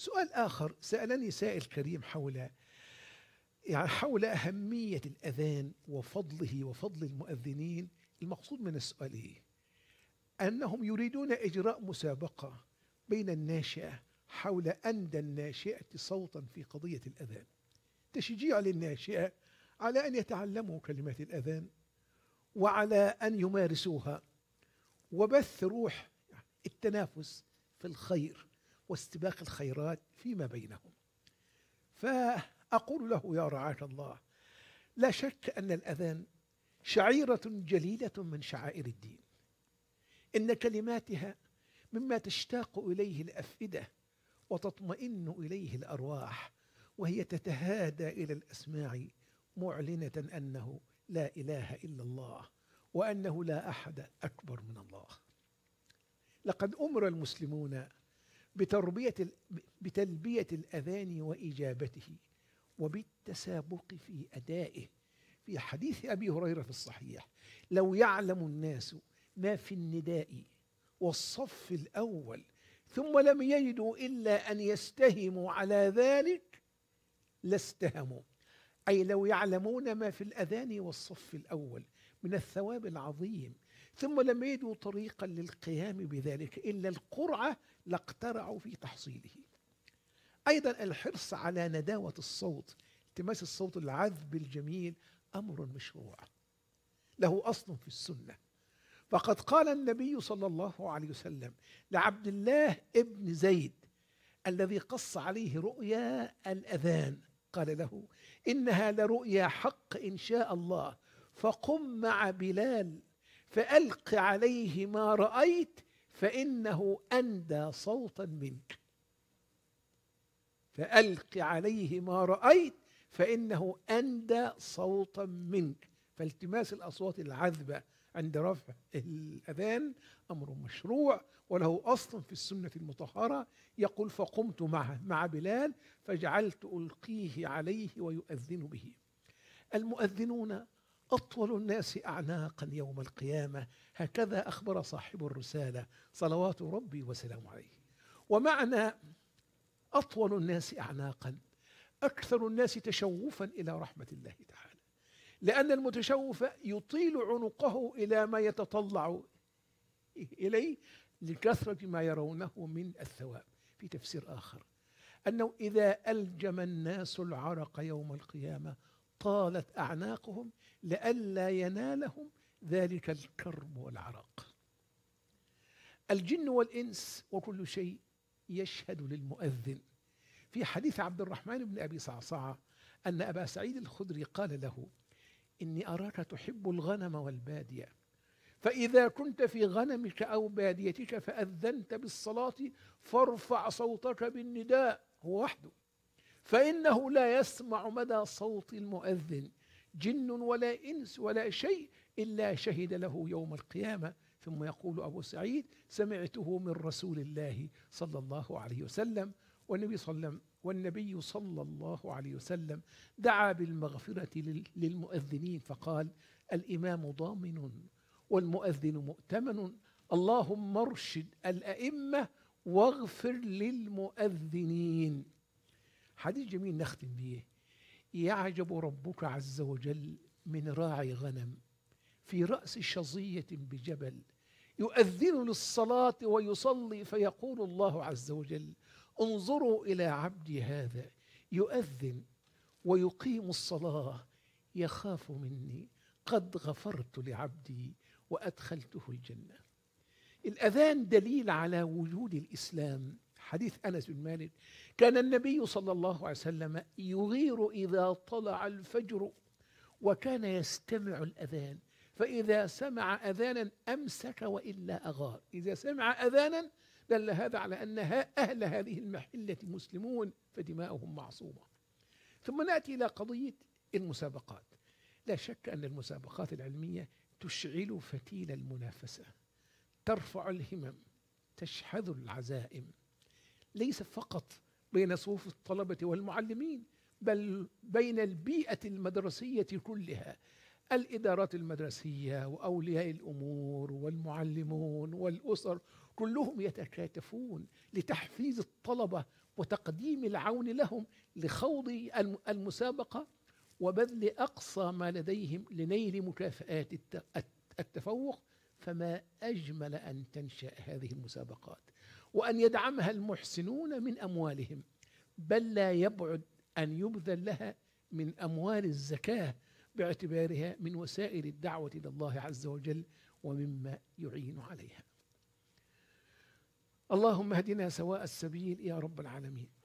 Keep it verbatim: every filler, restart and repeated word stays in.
سؤال آخر سألني سائل كريم حول يعني حول أهمية الأذان وفضله وفضل المؤذنين. المقصود من السؤال إيه؟ أنهم يريدون إجراء مسابقة بين الناشئة حول أندى الناشئة صوتا في قضية الأذان، تشجيع للناشئة على أن يتعلموا كلمات الأذان وعلى أن يمارسوها، وبث روح التنافس في الخير واستباق الخيرات فيما بينهم. فأقول له يا رعاة الله، لا شك أن الأذان شعيرة جليلة من شعائر الدين، إن كلماتها مما تشتاق إليه الأفئدة وتطمئن إليه الأرواح، وهي تتهادى إلى الأسماع معلنة أنه لا إله إلا الله وأنه لا أحد أكبر من الله. لقد أمر المسلمون بتربية بتلبية الأذان وإجابته وبالتسابق في أدائه. في حديث أبي هريرة في الصحيح: لو يعلم الناس ما في النداء والصف الأول ثم لم يجدوا إلا أن يستهموا على ذلك لاستهموا، أي لو يعلمون ما في الأذان والصف الأول من الثواب العظيم ثم لم يجدوا طريقا للقيام بذلك إلا القرعة لاقترعوا في تحصيله. أيضا الحرص على نداوة الصوت، التماس الصوت العذب الجميل، أمر مشروع له أصل في السنة. فقد قال النبي صلى الله عليه وسلم لعبد الله ابن زيد الذي قص عليه رؤيا الأذان، قال له: إنها لرؤيا حق إن شاء الله، فقم مع بلال فألق عليه ما رأيت فإنه أندى صوتا منك. فألق عليه ما رأيت فإنه أندى صوتا منك. فالتماس الأصوات العذبة عند رفع الأذان أمر مشروع وله أصل في السنة المطهرة. يقول: فقمت معه مع بلال فجعلت ألقيه عليه ويؤذن به. المؤذنون أطول الناس أعناقا يوم القيامة، هكذا أخبر صاحب الرسالة صلوات ربي وسلامه عليه. ومعنى أطول الناس أعناقا أكثر الناس تشوفا إلى رحمة الله تعالى، لأن المتشوف يطيل عنقه إلى ما يتطلع إليه لكثرة ما يرونه من الثواب. في تفسير آخر أنه إذا ألجم الناس العرق يوم القيامة طالت أعناقهم لئلا ينالهم ذلك الكرب والعرق. الجن والإنس وكل شيء يشهد للمؤذن. في حديث عبد الرحمن بن أبي صعصعة أن أبا سعيد الخدري قال له: إني أراك تحب الغنم والبادية، فإذا كنت في غنمك أو باديتك فأذنت بالصلاة فارفع صوتك بالنداء هو وحده، فإنه لا يسمع مدى صوت المؤذن جن ولا إنس ولا شيء إلا شهد له يوم القيامة. ثم يقول أبو سعيد: سمعته من رسول الله صلى الله عليه وسلم. والنبي صلى والنبي صلى الله عليه وسلم دعا بالمغفرة للمؤذنين فقال: الإمام ضامن والمؤذن مؤتمن، اللهم ارشد الأئمة واغفر للمؤذنين. حديث جميل نختم به: يعجب ربك عز وجل من راعي غنم في رأس شظية بجبل يؤذن للصلاة ويصلي، فيقول الله عز وجل: انظروا إلى عبدي هذا يؤذن ويقيم الصلاة يخاف مني، قد غفرت لعبدي وأدخلته الجنة. الأذان دليل على وجود الإسلام. حديث أنس بن مالك: كان النبي صلى الله عليه وسلم يغير إذا طلع الفجر وكان يستمع الأذان، فإذا سمع أذانا أمسك وإلا أغار. إذا سمع أذانا دل هذا على أن أهل هذه المحلة مسلمون فدماؤهم معصومة. ثم نأتي إلى قضية المسابقات. لا شك أن المسابقات العلمية تشعل فتيل المنافسة، ترفع الهمم، تشحذ العزائم، ليس فقط بين صفوف الطلبة والمعلمين بل بين البيئة المدرسية كلها. الإدارات المدرسية وأولياء الأمور والمعلمون والأسر كلهم يتكاتفون لتحفيز الطلبة وتقديم العون لهم لخوض الم- المسابقة وبذل أقصى ما لديهم لنيل مكافآت الت- الت- التفوق. فما أجمل أن تنشأ هذه المسابقات وأن يدعمها المحسنون من أموالهم، بل لا يبعد أن يبذل لها من أموال الزكاة باعتبارها من وسائل الدعوة إلى الله عز وجل ومما يعين عليها. اللهم اهدنا سواء السبيل يا رب العالمين.